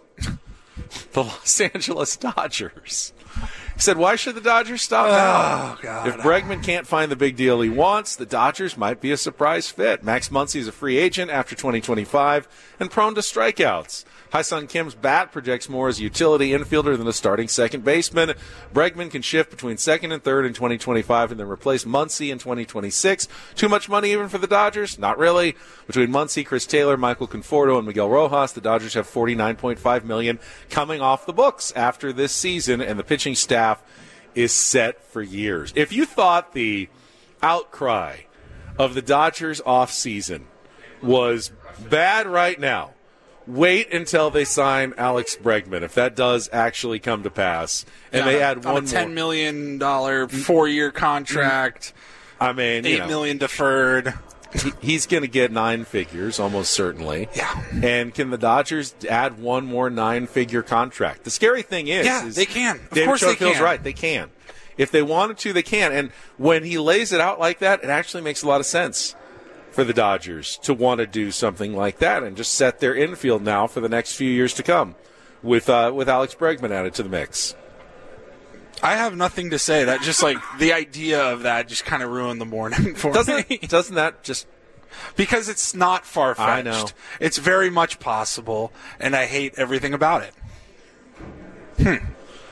[SPEAKER 6] the Los Angeles Dodgers. He said, why should the Dodgers stop now?
[SPEAKER 8] Oh, God.
[SPEAKER 6] If Bregman can't find the big deal he wants, the Dodgers might be a surprise fit. Max Muncy is a free agent after 2025 and prone to strikeouts. Hyun-Sung Kim's bat projects more as a utility infielder than a starting second baseman. Bregman can shift between second and third in 2025 and then replace Muncy in 2026. Too much money even for the Dodgers? Not really. Between Muncy, Chris Taylor, Michael Conforto, and Miguel Rojas, the Dodgers have $49.5 million coming off the books after this season, and the pitching staff is set for years. If you thought the outcry of the Dodgers offseason was bad right now, wait until they sign Alex Bregman, if that does actually come to pass. And they add one
[SPEAKER 8] more. $10 million 4-year contract.
[SPEAKER 6] I mean,
[SPEAKER 8] $8 million deferred.
[SPEAKER 6] He's going to get 9 figures, almost certainly.
[SPEAKER 8] Yeah.
[SPEAKER 6] And can the Dodgers add one more 9-figure contract? The scary thing is
[SPEAKER 8] they can.
[SPEAKER 6] Of
[SPEAKER 8] course they can.
[SPEAKER 6] Right, they can. If they wanted to, they can. And when he lays it out like that, it actually makes a lot of sense for the Dodgers to want to do something like that and just set their infield now for the next few years to come with Alex Bregman added to the mix.
[SPEAKER 8] I have nothing to say. That just like the idea of that just kind of ruined the morning for me.
[SPEAKER 6] Doesn't that just...
[SPEAKER 8] Because it's not far-fetched.
[SPEAKER 6] I know.
[SPEAKER 8] It's very much possible, and I hate everything about it.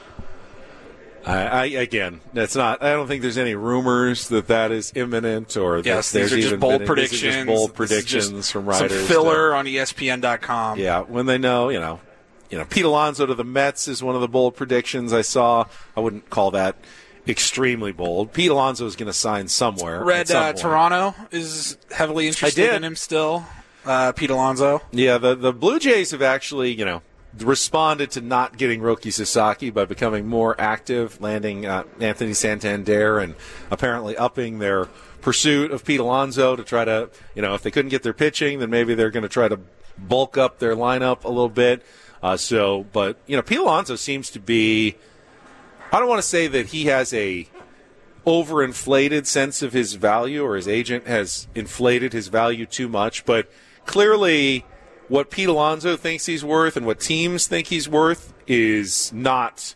[SPEAKER 6] Again, that's not. I don't think there's any rumors that is imminent or
[SPEAKER 8] yes,
[SPEAKER 6] that
[SPEAKER 8] these are just bold predictions.
[SPEAKER 6] These are just bold predictions from writers.
[SPEAKER 8] Some filler on ESPN.com.
[SPEAKER 6] Yeah, when they know, Pete Alonso to the Mets is one of the bold predictions I saw. I wouldn't call that extremely bold. Pete Alonso is going to sign somewhere.
[SPEAKER 8] Toronto is heavily interested in him still. Pete Alonso.
[SPEAKER 6] Yeah, the Blue Jays have actually, responded to not getting Roki Sasaki by becoming more active, landing Anthony Santander and apparently upping their pursuit of Pete Alonso to try to, if they couldn't get their pitching, then maybe they're going to try to bulk up their lineup a little bit. But Pete Alonso seems to be, I don't want to say that he has a overinflated sense of his value or his agent has inflated his value too much, but clearly what Pete Alonso thinks he's worth and what teams think he's worth is not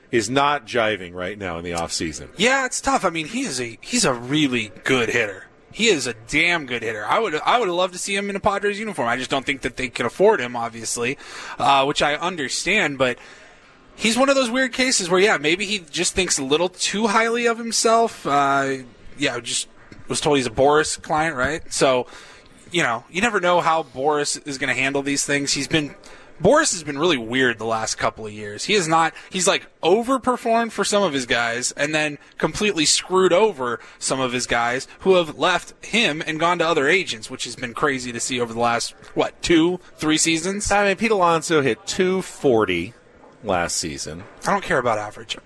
[SPEAKER 6] jiving right now in the offseason.
[SPEAKER 8] Yeah, it's tough. I mean, he's a really good hitter. He is a damn good hitter. I would have loved to see him in a Padres uniform. I just don't think that they can afford him, obviously, which I understand. But he's one of those weird cases where, maybe he just thinks a little too highly of himself. Just was told he's a Boris client, right? So, you never know how Boris is going to handle these things. Boris has been really weird the last couple of years. He's like overperformed for some of his guys and then completely screwed over some of his guys who have left him and gone to other agents, which has been crazy to see over the last, 2-3 seasons?
[SPEAKER 6] I mean, Pete Alonso hit .240 last season.
[SPEAKER 8] I don't care about average.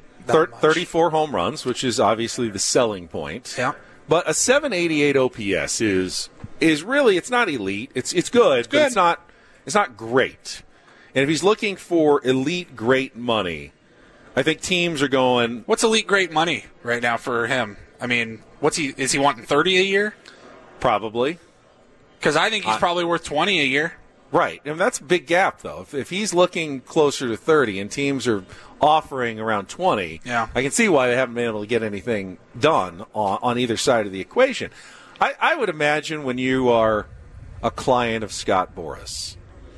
[SPEAKER 6] 34 home runs, which is obviously the selling point.
[SPEAKER 8] Yeah.
[SPEAKER 6] But a 788 OPS is really, it's not elite. It's good, but it's not great. And if he's looking for elite great money, I think teams are going.
[SPEAKER 8] What's elite great money right now for him? I mean, is he wanting 30 a year?
[SPEAKER 6] Probably.
[SPEAKER 8] Because I think he's probably worth 20 a year.
[SPEAKER 6] Right, and that's a big gap, though. If he's looking closer to 30 and teams are offering around 20, I can see why they haven't been able to get anything done on either side of the equation. I would imagine when you are a client of Scott Boras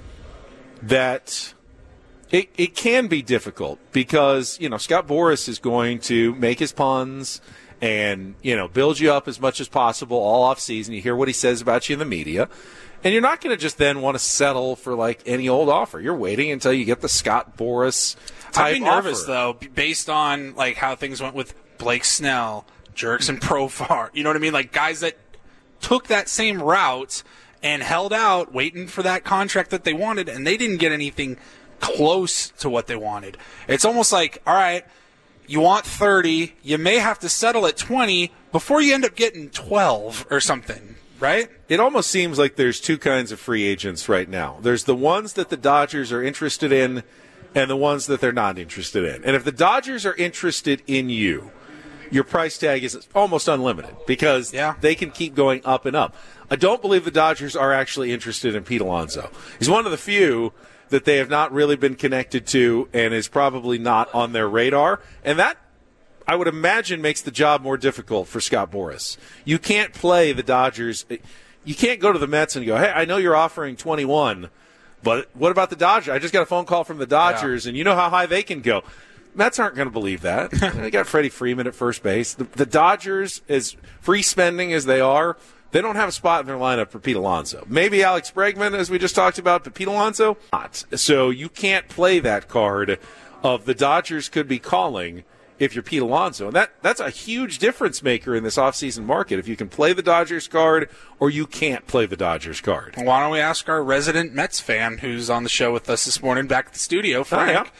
[SPEAKER 6] that it can be difficult because, Scott Boras is going to make his puns and, build you up as much as possible all off season. You hear what he says about you in the media. And you're not going to just then want to settle for like any old offer. You're waiting until you get the Scott Boras type
[SPEAKER 8] I'd be nervous,
[SPEAKER 6] offer.
[SPEAKER 8] though, based on like how things went with Blake Snell, Jerks, and Profar. You know what I mean? Like guys that took that same route and held out, waiting for that contract that they wanted, and they didn't get anything close to what they wanted. It's almost like, all right, you want 30, you may have to settle at 20 before you end up getting 12 or something. Right?
[SPEAKER 6] It almost seems like there's two kinds of free agents right now. There's the ones that the Dodgers are interested in and the ones that they're not interested in. And if the Dodgers are interested in you, your price tag is almost unlimited because they can keep going up and up. I don't believe the Dodgers are actually interested in Pete Alonso. He's one of the few that they have not really been connected to and is probably not on their radar. And that, I would imagine, makes the job more difficult for Scott Boras. You can't play the Dodgers. You can't go to the Mets and go, hey, I know you're offering 21, but what about the Dodgers? I just got a phone call from the Dodgers, and you know how high they can go. Mets aren't going to believe that. They got Freddie Freeman at first base. The Dodgers, as free spending as they are, they don't have a spot in their lineup for Pete Alonso. Maybe Alex Bregman, as we just talked about, but Pete Alonso, not. So you can't play that card of the Dodgers could be calling if you're Pete Alonso. And that's a huge difference maker in this offseason market, if you can play the Dodgers card or you can't play the Dodgers card.
[SPEAKER 8] Why don't we ask our resident Mets fan who's on the show with us this morning back at the studio, Frank.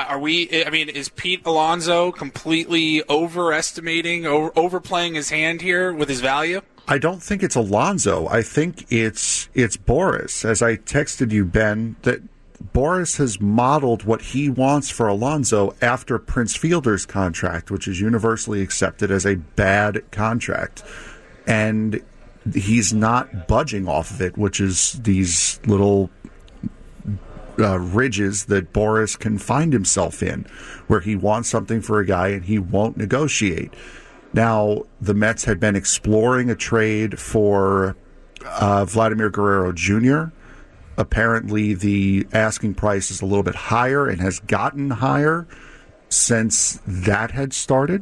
[SPEAKER 8] Is Pete Alonso completely overplaying his hand here with his value?
[SPEAKER 18] I don't think it's Alonso. I think it's Boras. As I texted you, Ben, that Boras has modeled what he wants for Alonso after Prince Fielder's contract, which is universally accepted as a bad contract. And he's not budging off of it, which is these little ridges that Boras can find himself in, where he wants something for a guy and he won't negotiate. Now, the Mets had been exploring a trade for Vladimir Guerrero Jr., apparently, the asking price is a little bit higher and has gotten higher since that had started.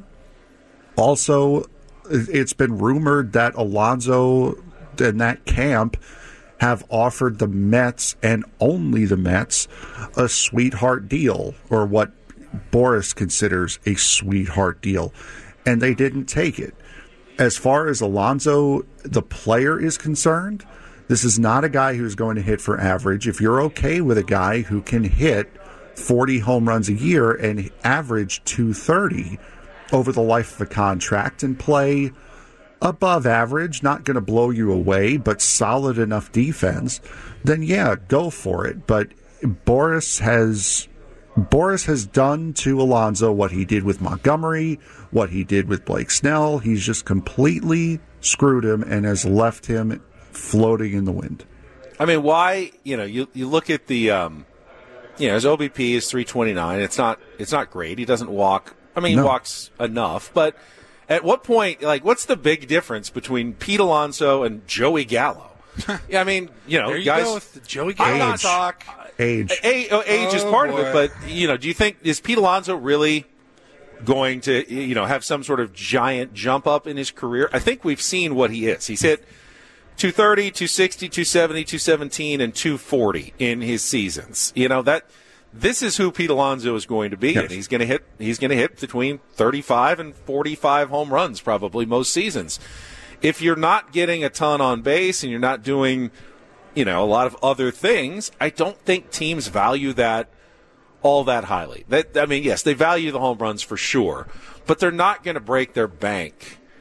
[SPEAKER 18] Also, it's been rumored that Alonso and that camp have offered the Mets, and only the Mets, a sweetheart deal, or what Boras considers a sweetheart deal, and they didn't take it. As far as Alonso, the player, is concerned, this is not a guy who's going to hit for average. If you're okay with a guy who can hit 40 home runs a year and average 230 over the life of a contract and play above average, not going to blow you away, but solid enough defense, then yeah, go for it. But Boras has done to Alonso what he did with Montgomery, what he did with Blake Snell. He's just completely screwed him and has left him floating in the wind.
[SPEAKER 6] I mean, why? You look at the, his OBP is 329. It's not great. He doesn't walk. I mean, he walks enough. But at what point, what's the big difference between Pete Alonso and Joey Gallo? I mean,
[SPEAKER 8] there you
[SPEAKER 6] guys.
[SPEAKER 8] Go with Joey Gallo talk.
[SPEAKER 18] Age
[SPEAKER 6] is part of it. But do you think, is Pete Alonso really going to have some sort of giant jump up in his career? I think we've seen what he is. He's hit 230, 260, 270, 217, and 240 in his seasons. This is who Pete Alonso is going to be, yes. And he's going to hit between 35 and 45 home runs probably most seasons. If you're not getting a ton on base and you're not doing, a lot of other things, I don't think teams value that all that highly. Yes, they value the home runs for sure, but they're not going to break their bank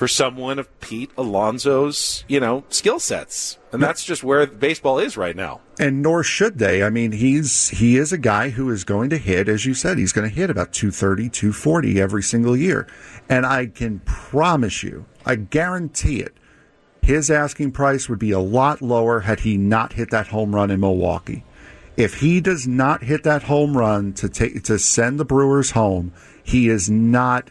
[SPEAKER 6] for someone of Pete Alonso's, skill sets. And that's just where baseball is right now.
[SPEAKER 18] And nor should they. I mean, he is a guy who is going to hit, as you said, he's going to hit about 230, 240 every single year. And I can promise you, I guarantee it, his asking price would be a lot lower had he not hit that home run in Milwaukee. If he does not hit that home run to send the Brewers home, he is not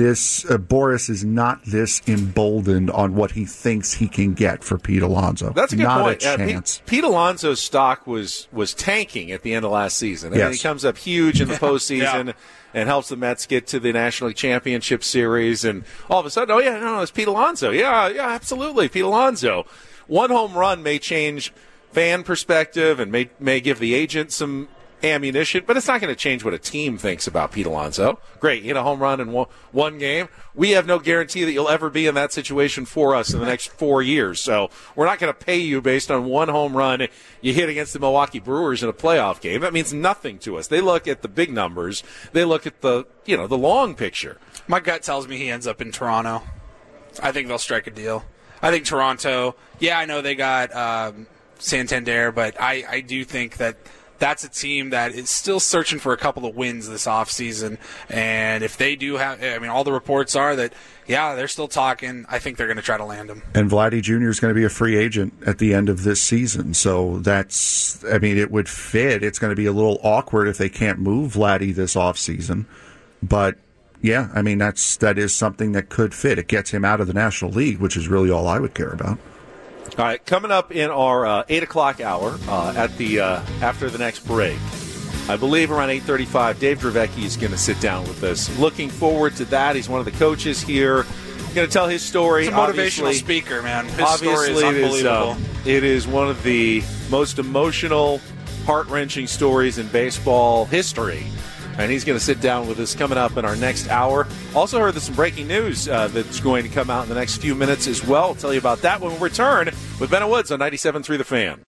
[SPEAKER 18] Boris is not this emboldened on what he thinks he can get for Pete Alonso.
[SPEAKER 6] That's a good
[SPEAKER 18] not
[SPEAKER 6] point.
[SPEAKER 18] A chance.
[SPEAKER 6] Pete Alonso's stock was tanking at the end of last season. And then he comes up huge in the postseason and helps the Mets get to the National League Championship Series. And all of a sudden, it's Pete Alonso. Yeah, absolutely, Pete Alonso. One home run may change fan perspective and may give the agent some ammunition, but it's not going to change what a team thinks about Pete Alonso. Great, you hit a home run in one game. We have no guarantee that you'll ever be in that situation for us in the next 4 years. So we're not going to pay you based on one home run you hit against the Milwaukee Brewers in a playoff game. That means nothing to us. They look at the big numbers. They look at the long picture.
[SPEAKER 8] My gut tells me he ends up in Toronto. I think they'll strike a deal. I think Toronto, I know they got Santander, but I do think that that's a team that is still searching for a couple of wins this offseason. And if they do have, all the reports are that, they're still talking. I think they're going to try to land him.
[SPEAKER 18] And Vladdy Jr. is going to be a free agent at the end of this season. So it would fit. It's going to be a little awkward if they can't move Vladdy this offseason. But, that is something that could fit. It gets him out of the National League, which is really all I would care about.
[SPEAKER 6] All right, coming up in our 8 o'clock hour after the next break, I believe around 8:35, Dave Dravecky is going to sit down with us. Looking forward to that. He's one of the coaches here. Going to tell his story.
[SPEAKER 8] He's a motivational speaker, man. His story is unbelievable.
[SPEAKER 6] It is one of the most emotional, heart-wrenching stories in baseball history. And he's going to sit down with us coming up in our next hour. Also heard there's some breaking news that's going to come out in the next few minutes as well. I'll tell you about that when we return with Ben and Woods on 97.3 The Fan.